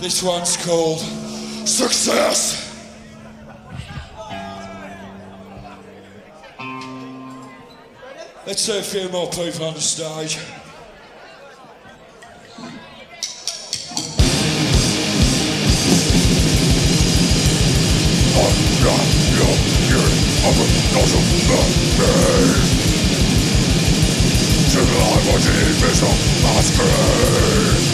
This one's called Success. Let's see a few more people on the stage. I'm not your kid of a dozen days. Till I was in this masquerade.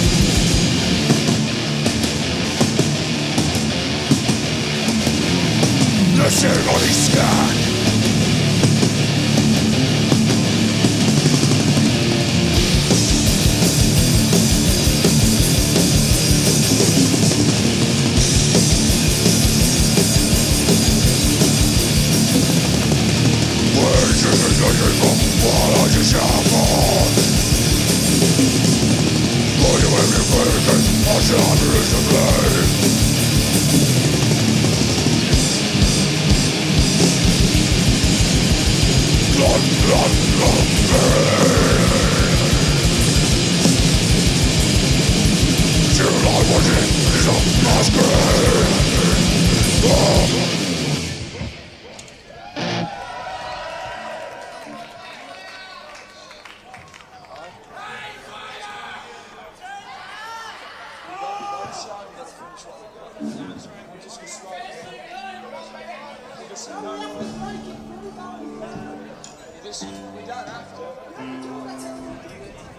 The ceremony scan. We don't have to.